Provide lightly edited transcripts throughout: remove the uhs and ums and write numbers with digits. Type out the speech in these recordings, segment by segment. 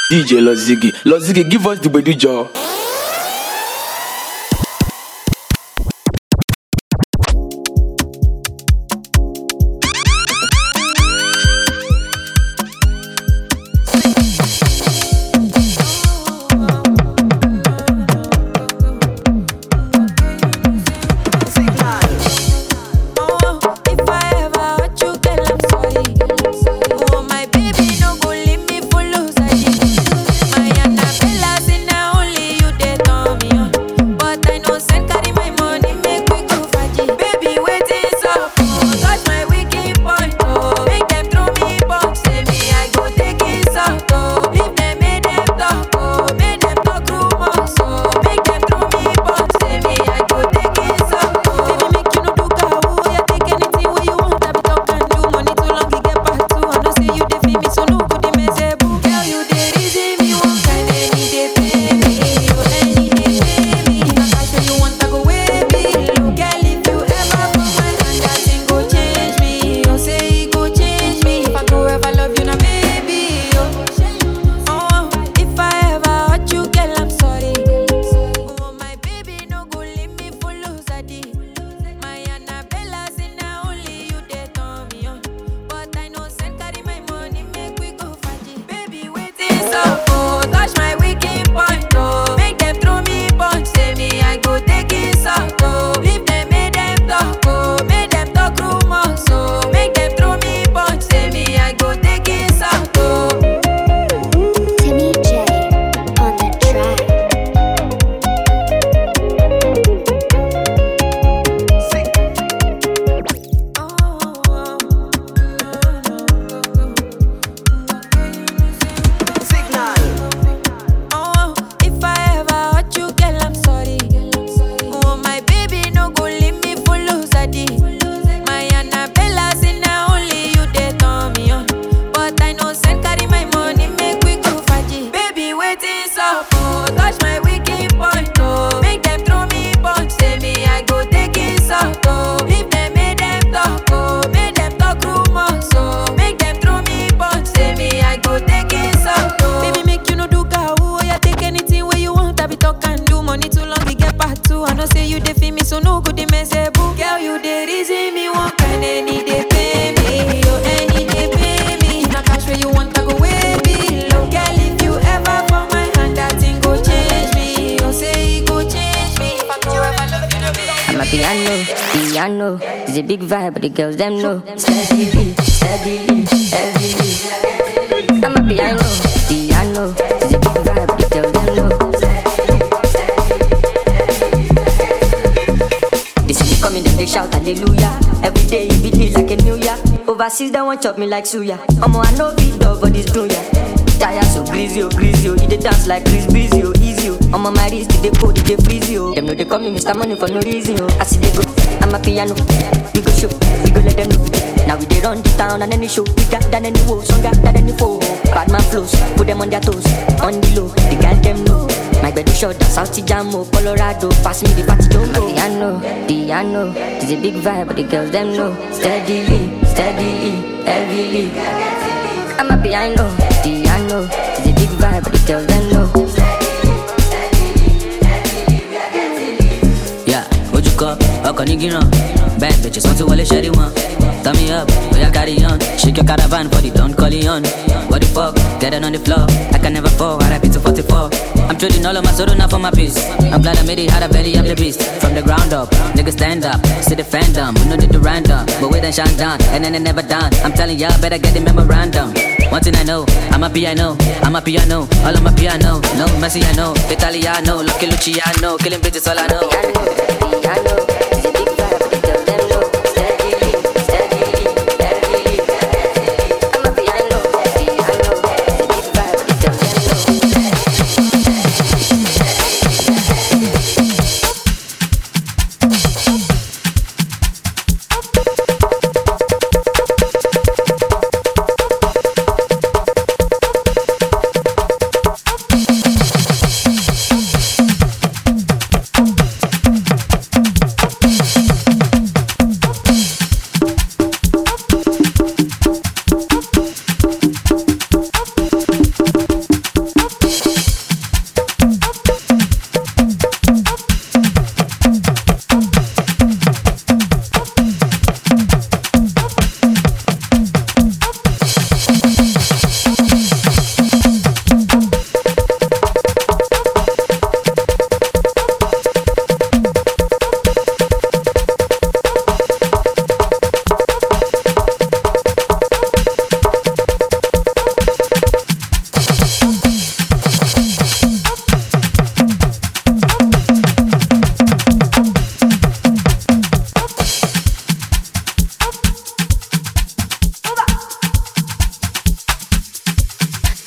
DJ Lozigi, give us the Bedu jaw. Piano is a big vibe, but the girls them know. Steadily, heavily. I'm a piano is a big vibe, but the girls them know. They see me coming, then they shout hallelujah. Every day it be like a new year. Overseas they want chop me like suya. I know beat dog, but it's true, yeah. Tire so greasy, he dey dance like Chris Breezy, easy. I'm on my wrist, they code, they freeze you. Them know they call me Mr. Money for no reason, I see they go, I'm a piano. We go show, we go let them know. Now we dey run the town and any show, bigger than any woe, stronger than any foe. Bad man flows, put them on their toes, on the low, they got them know. My bed is short, South Jamo, Colorado, pass me the party don't go. Piano, is a big vibe, but the girls them know. Steadily, heavily. I'm a piano, is a big vibe, but the girls them know. Yeah, what you call? How can you get on? Bad bitches want to wall a shady one. Turn me up, oh yeah, carry on. Shake your caravan for the Don Corleone. What the fuck? Get it on the floor. I can never fall, I rap it to 44. I'm trading all of my soul now for my peace. I'm glad I made it, had a belly, I'm the beast. From the ground up, niggas stand up. See the fandom, we know the random. But we done shine down, and then it never done. I'm telling y'all, better get the memorandum. One thing I know, I'm a piano, all of my piano. No, Messi I know, Italiano, Lucky Luciano. Killing bitches all I know. Piano, is a big vibe, but the girls them know. Steadily, heavily. I'm a piano, is a big vibe, but the girls them know.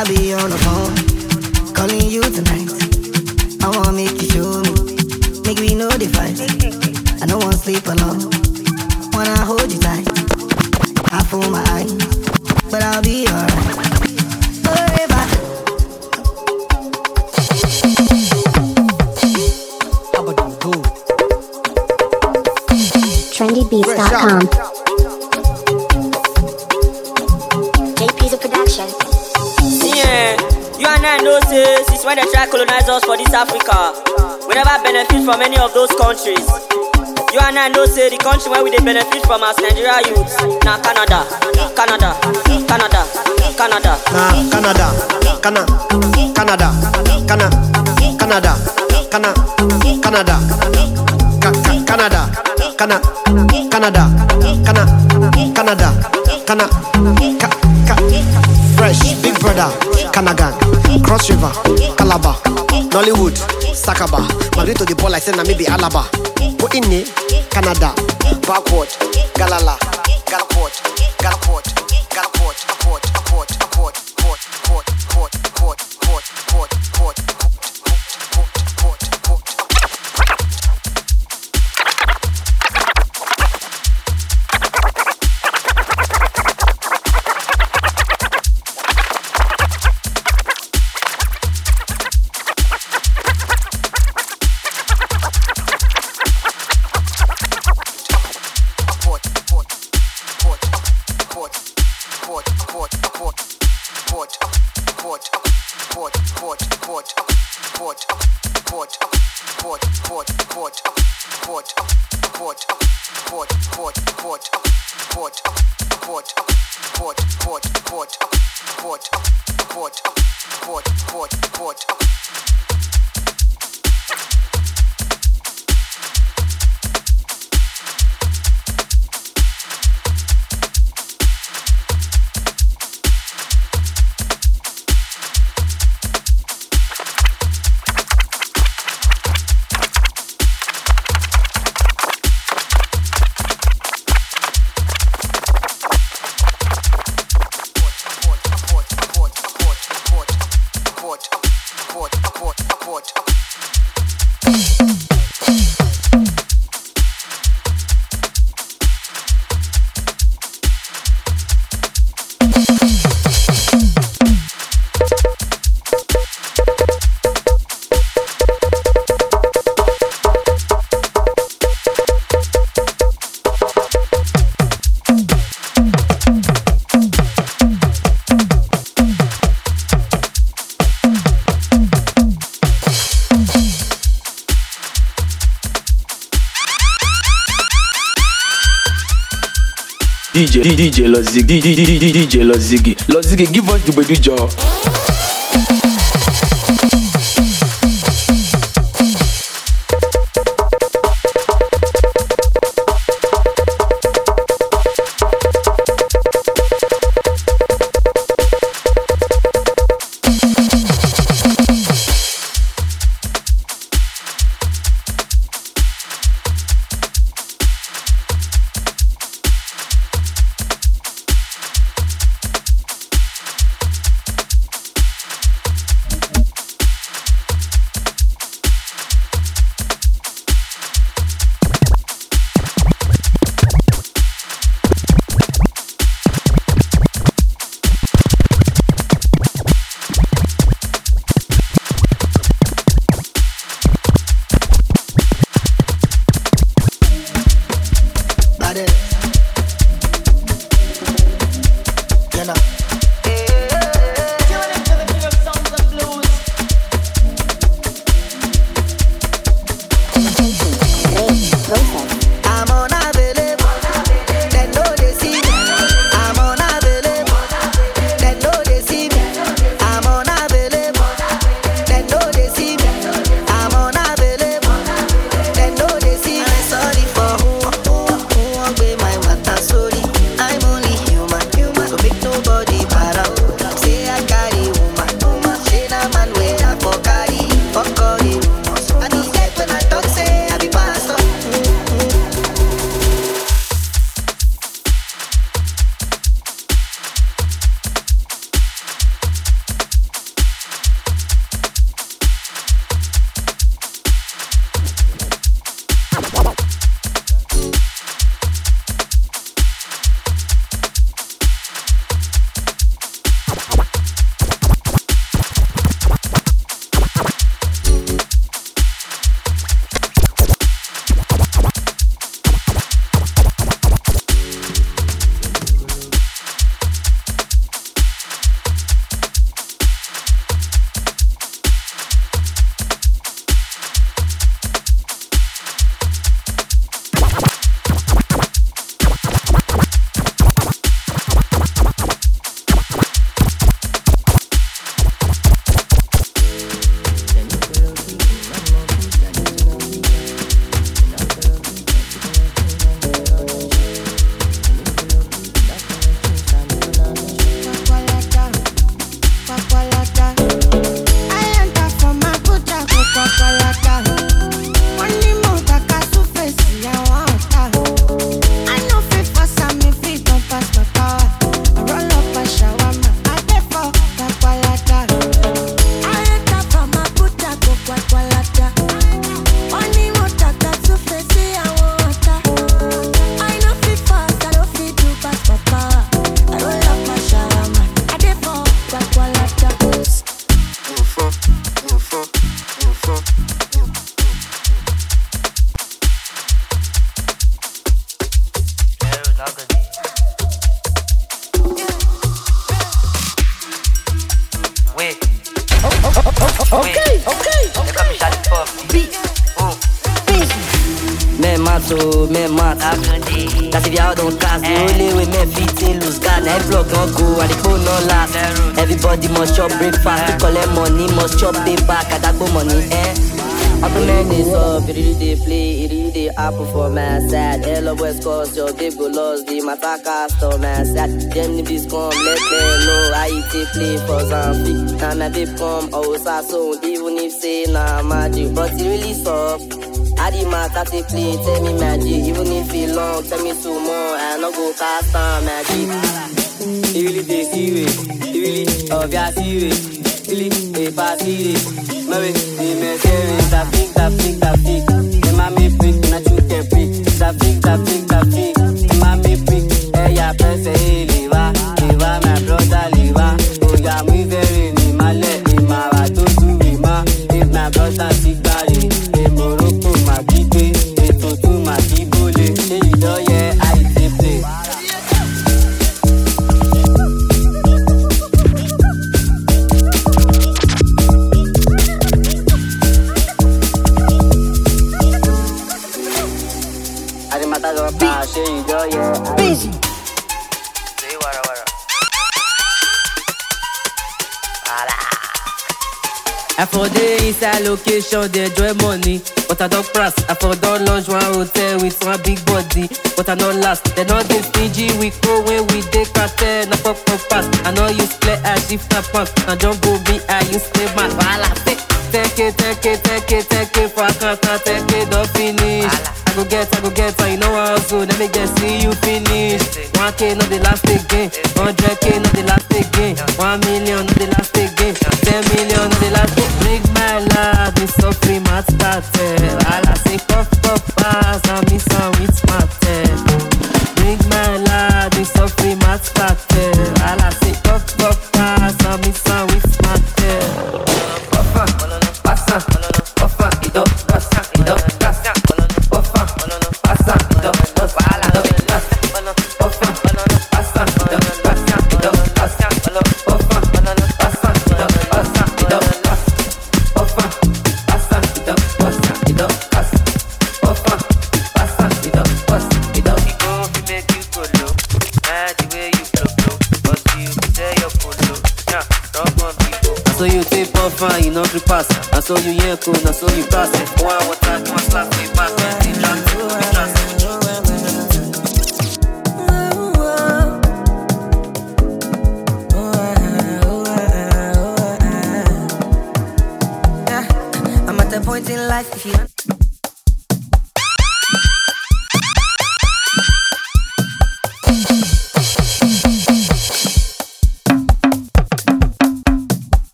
I'll be on the phone, calling you tonight. I wanna make you show me, make me know the fight. I don't wanna sleep alone, wanna hold you tight. I fool my eyes, but I'll be alright. Forever. trendybeats.com. JP's a production. Yeah, you and I know say since when they try colonize us for this Africa, we never benefit from any of those countries. You and I know say the country where we they benefit from as Nigeria youths. Now Canada, Canada, Canada, Canada. Nah, Canada, Canada, Canada, Canada, Canada, Canada, Canada, Canada, Canada, Canada, Canada, Canada, Fresh, Big Brother, Kanagan, Cross River, Calabar, Nollywood, Sakaba, Married to the ball like say na maybe Alaba. Put in it, Canada, backward, Galala, Galport, Galport, Galport, Port, Port, Port, Port, Port, Port, Port, Port, Port, Port, DJ Lozigi, DJ Lozigi, Lozigi, give us the Bedu Joe. Men mato, men mat. That's if y'all don't cast. The only way men fit in lose guard. Now block don't go and the phone no last. Everybody must chop breakfast. To collect money, must chop payback. I got money, Up the man is up, it really they play, it really they apple for man sad. Hello West Coast, your babe go lost, the mataka store man sad. Then the beast come, let them know I eat play for Zamfik. Now my babe come, oh so even if say nah magic, but it really soft. I the matter to play, tell me magic, even if it long, tell me some more, I no go cast on magic. It really they serious, it really obvious serious, really a pass serious. Maybe the message that big, the mommy freak, not you can freak. That big, the mommy freak. Hey, ya press a liva, my brother liva. Oh, ya me very ni male, ma wa to do ma. If my brother sick body, Morocco my bibe, to my bibole. Hey, you know yeah, I play. Busy. I for the inside location, they enjoy money. But I don't press. I for don't launch one hotel with one big body. But I don't last. They not this stingy. We go when we take cartel. Na pop pass. I know you play as if na punk. I don't go be I you stay mad. Voila. Take it for a can't take it, don't finish. I go get, you know how so let me just see you finish. 1K not the last again, 100K not the last again, 1 million not the last again, 10 million not the last again. Bring my love, it's so free, mat started. All I say, puff, pass, I miss some with smarted. Bring my love, it's so free, mat started. All I say, puff, pass, I miss some with smarted. So you take off and you know the pass. And so you yank and so you pass it. One water, one slap, we pass it. We trust. I'm at the point in life if you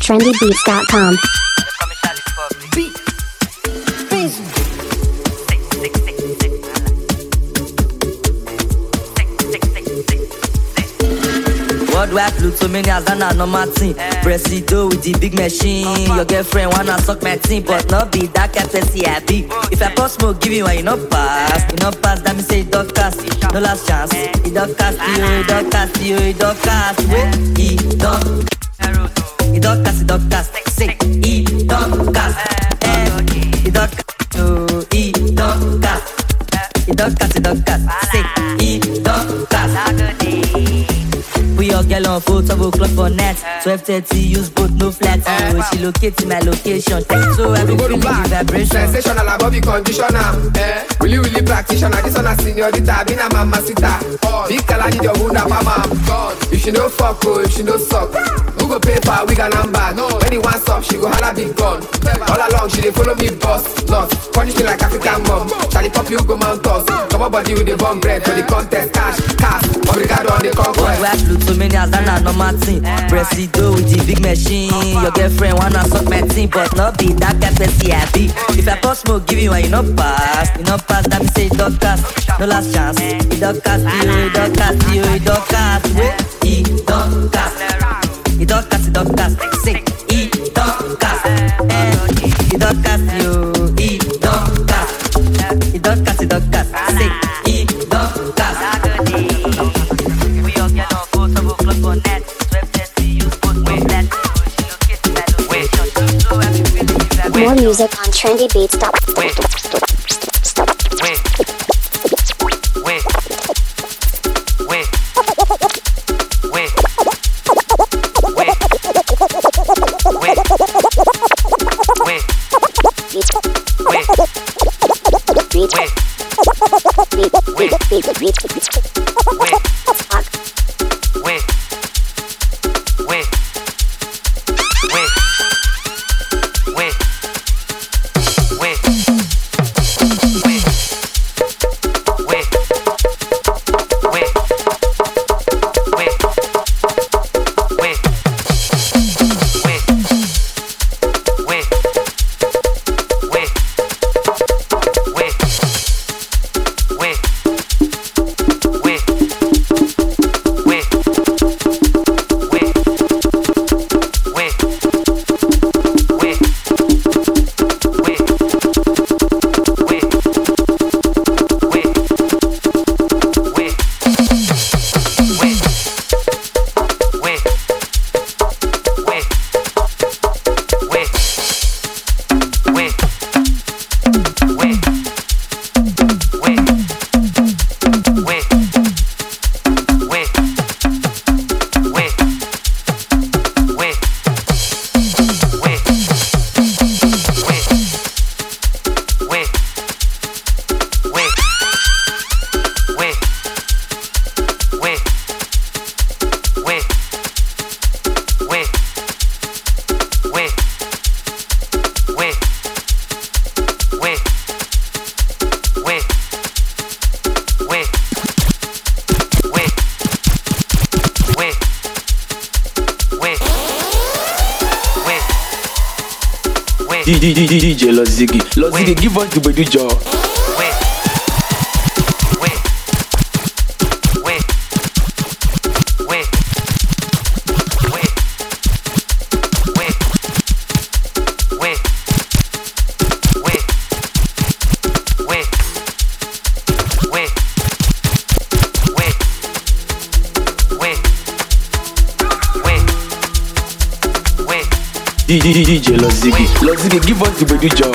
trendybeats.com. Worldwide Plutomanias and a normal team. Presido with the big machine. Your girlfriend wanna suck my team, but not be that courtesy I be. If I post smoke, give you one, you not pass. You not pass, that me say it don't cast. No last chance. It don't cast you, it don't cast you, it don't cast. Wait, it don't. It don't cast, it don't cast. Say, it don't cast. It don't cast you, it don't cast. It don't cast, it don't cast. Say, it don't cast. Put your girl on 4 o'clock for net. 12:30, use both, no flat. Oh, she locate my location. So every feeling the vibration. Sensational, Bobby conditioner. Really practitioner. This one a señorita, been a mamacita. Big color need your wound up, mama. If she no fuck, oh, if she no suck, who go pay for a wig and number? When he wants up, she go holla big gun. All along, she dey follow me boss. Not punish me like African mom. Charlie pop you go mount us. Come on, body with the bomb bread for the contest. Cash, obrigado on the conquest. So many as a normal team. Presido with the big machine. Your girlfriend wanna suck my team, but not be that courtesy I be. If I post smoke, give you one, you not pass. You not pass, that me say it don't cast. No last chance. It don't cast you, it don't cast you, it don't cast. It don't cast. It don't cast, it don't cast. Say, it don't cast. It don't cast you, it don't cast. It don't cast, it don't cast. Say, it don't cast. More music on trendybeats.com. DJ Lozigi, give us the body jaw. DJ Lozigi, give us the body jaw.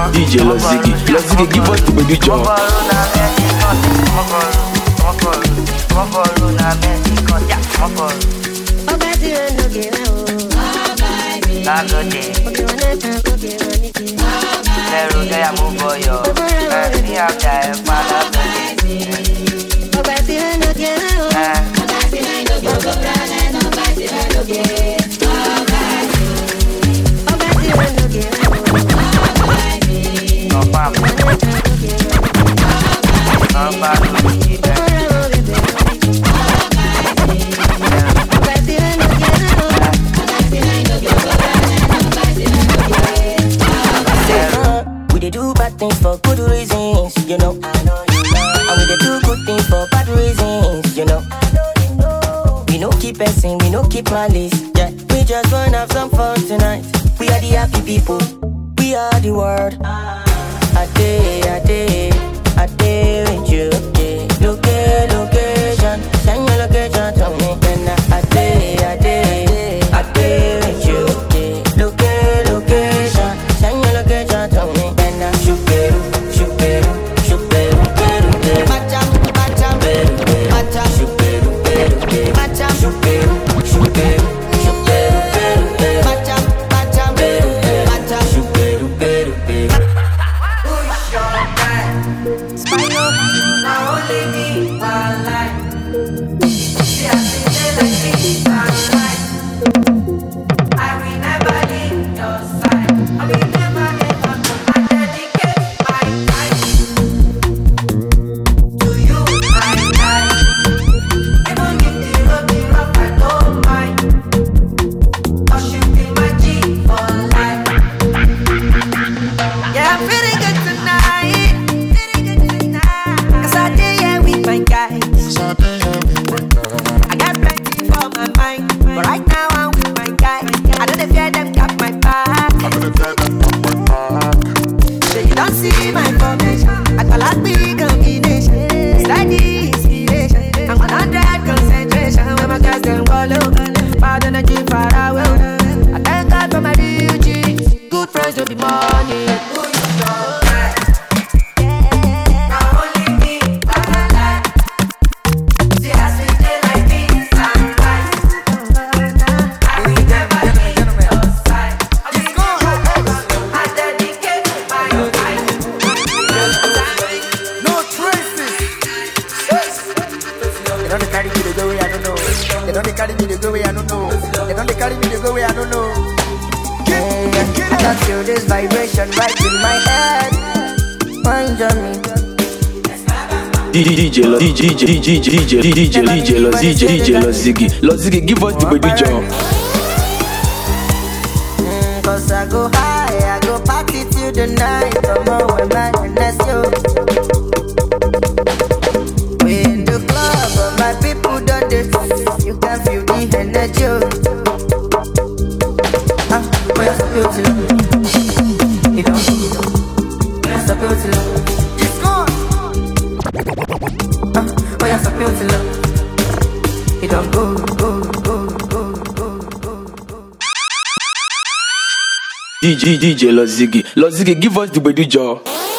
DJ Lozigi, Lozigi, give us the baby job. We dey do bad things for good reasons, you know. And we dey do good things for bad reasons, you know. We no keep passing, we no keep malice. Yeah, we just wanna have some fun tonight. We are the happy people, we are the world. I day with you. Yeah. Location, send your location to me. Then I day with you. Yeah. Location, send your location to me. Then I shoot beru. DJ Lozigi, give us the baby job. Cause I go high, I go party till the night. Come on, we're back and let's go. We in the club, but my people don't this. You can feel the energy. Where's the beauty? You know, where's the beauty? It's gone. Where's the beauty? It don't go. DJ Lozigi, give us the baby job.